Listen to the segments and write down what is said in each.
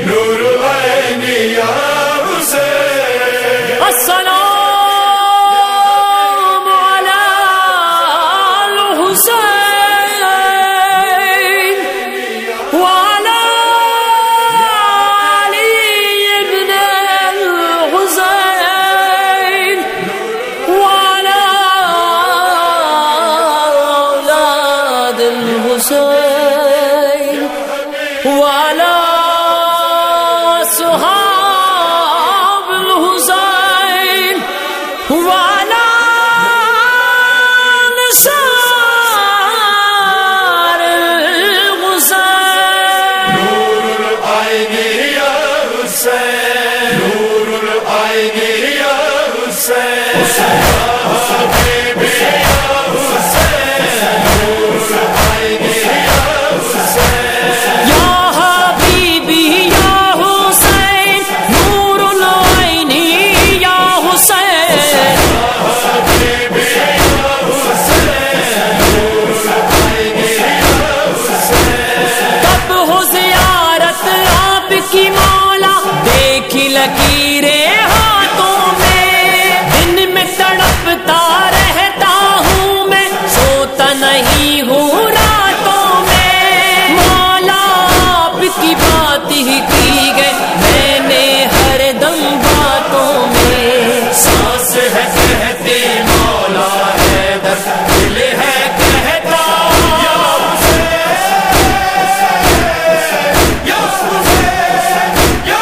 نور العین یا حسین السلام علی الحسین وعلی علی ابن الحسین وعلی اولاد الحسین وعلی صحاب الحسین وعلی نثار الحسین نور العین یا حسین نور العین یا حسین حبیبی یا حسین نور العین یا حسین یا حبیبی یا حسین نور العین یا حسین حبیبی یا حسین نور العین یا حسین کب ہو زیارت آپ کی مولا دیکھی لکیریں ہاتھوں میں دن میں تڑپتا رہتا ہوں میں سوتا نہیں ہوں راتوں میں مولا آپ کی بات ہی کی گئی میں نے ہر دم باتوں میں سانس ہے کہتی مولا حیدر دل ہے کہتا یا حسین یا حسین یا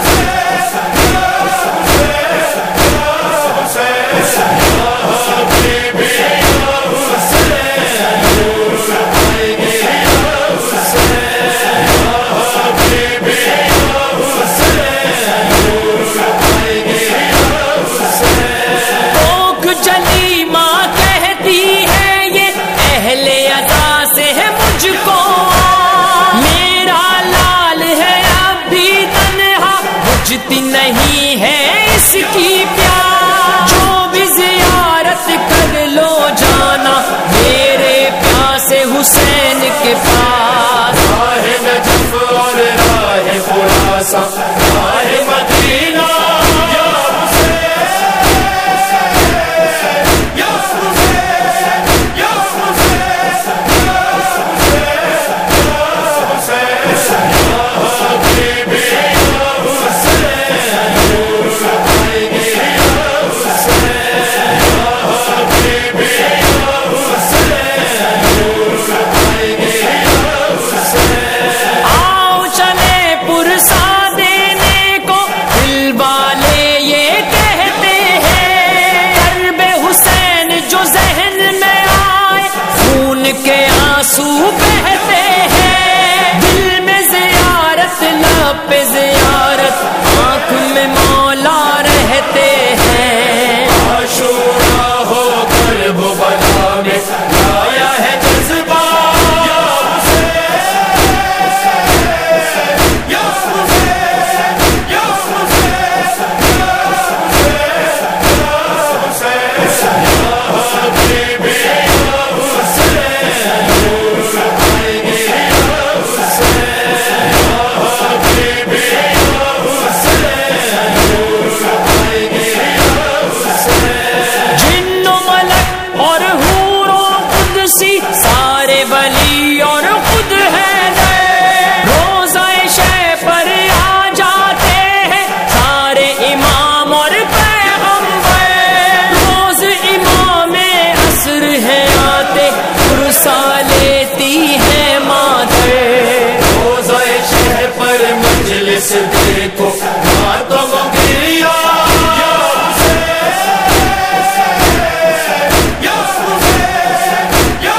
حسین یا حبیبی یا حسین نور العین یا حسین حبیبی یا حسین نور العین یا حسین کوکھ جلی ماں کہتی ہے یہ اہل عزا سے ہے مجھ کو میرا لال ہے اب بھی تنہا بجھتی نہیں ہے اس کی پیاس جو بھی زیارت کر لو جانا میرے پیاسے حسین کے پاس راہ نجف اور راہ خراساں راہ مدینہ یا حسین یا حسین یا حسین یا حبیبی یا حسین نور العین یا حسین حبیبی یا حسین نور العین یا حسین آؤ چلے پرسا دینے کو دل والے یہ کہتے ہیں قلب حسین جو ذہن میں آئے خون کے آنسو بہتے ہیں دل میں زیارت لب پہ زیارت آنکھ میں مولا رہتے ہیں عاشورا ہو کر وہ بلا میں لایا ہے جذبہ یا حسین یا حسین یا حسین یا حبیبی یا حسین نور العین یا حسین حبیبی یا حسین نور العین یا حسین جن و ملک اور حور و قدسی سارے ولی اور خود حیدر روزہ شہ پر آ جاتے ہیں سارے امام اور پیغمبر روز امام عصر ہے آتے پرسا لیتی ہے مادر روزہ شہ پر مجلس دیکھو باتوں کو گریا یا حسین یا حسین یا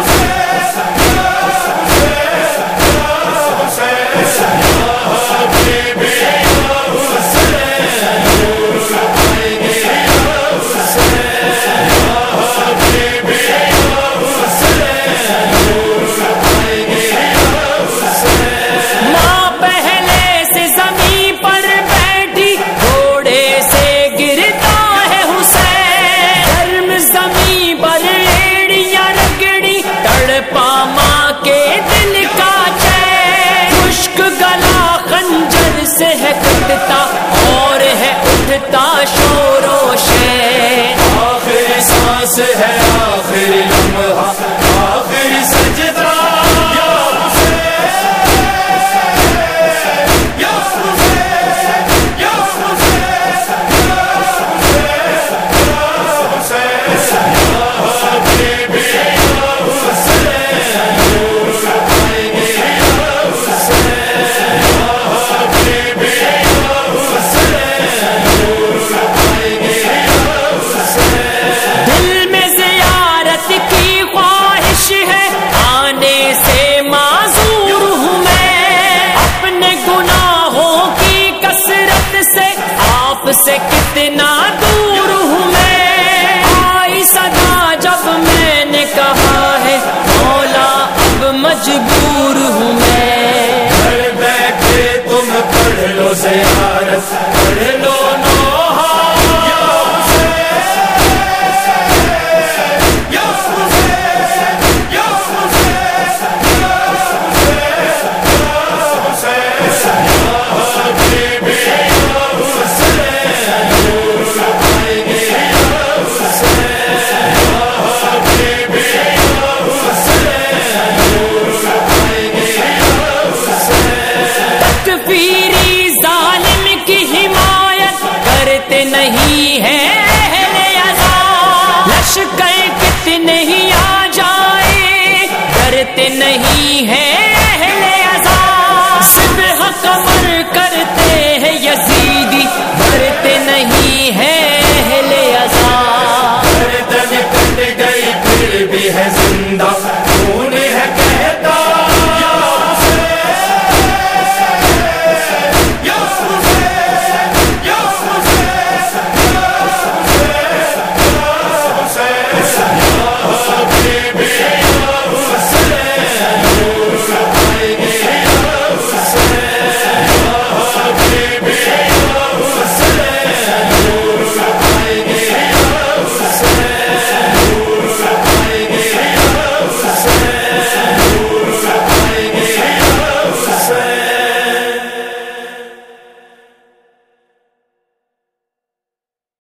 حسین یا حبیبی یا حسین نور العین یا حسین حبیبی یا حسین نور العین یا حسین ماں پہلے سے زمین پر بیٹھی گھوڑے سے گرتا ہے حسین گرم زمین پر ایڑیاں رگڑی تڑپا ماں کے دل کا چین خشک گلا خنجر سے ہے کٹتا اور ہے اٹھتا شور و شور. آخری سانس ہے آخری لمحہ آخری سجدہ یا حسین یا حسین یا حسین یا حسین یا حبیبی یا حسین نور آئیں گے یا حسین یا حبیبی یا حسین نور آئیں گے یا حسین. دل میں زیارت کی خواہش ہے آنے سے معذور ہوں میں. اپنے گناہوں کی کثرت سے آپ سے کتنا دور ہوں میں. آئی صدا جب میں نے کہا ہے مولا اب مجبور ہوں میں. گھر بیٹھے تم پڑھ لو زیارت پڑھ لو نوحہ یا حسین یا حسین یا حسین یا حسین یا حبیبی یا حسین نور آئیں گے یا حسین یا حبیبی یا حسین نور آئیں گے یا حسین. تکفیری ظالم کی حمایت کرتے نہیں ہیں اہل عذاب. لشکر کتنے ہی آ جائے ڈرتے نہیں ہیں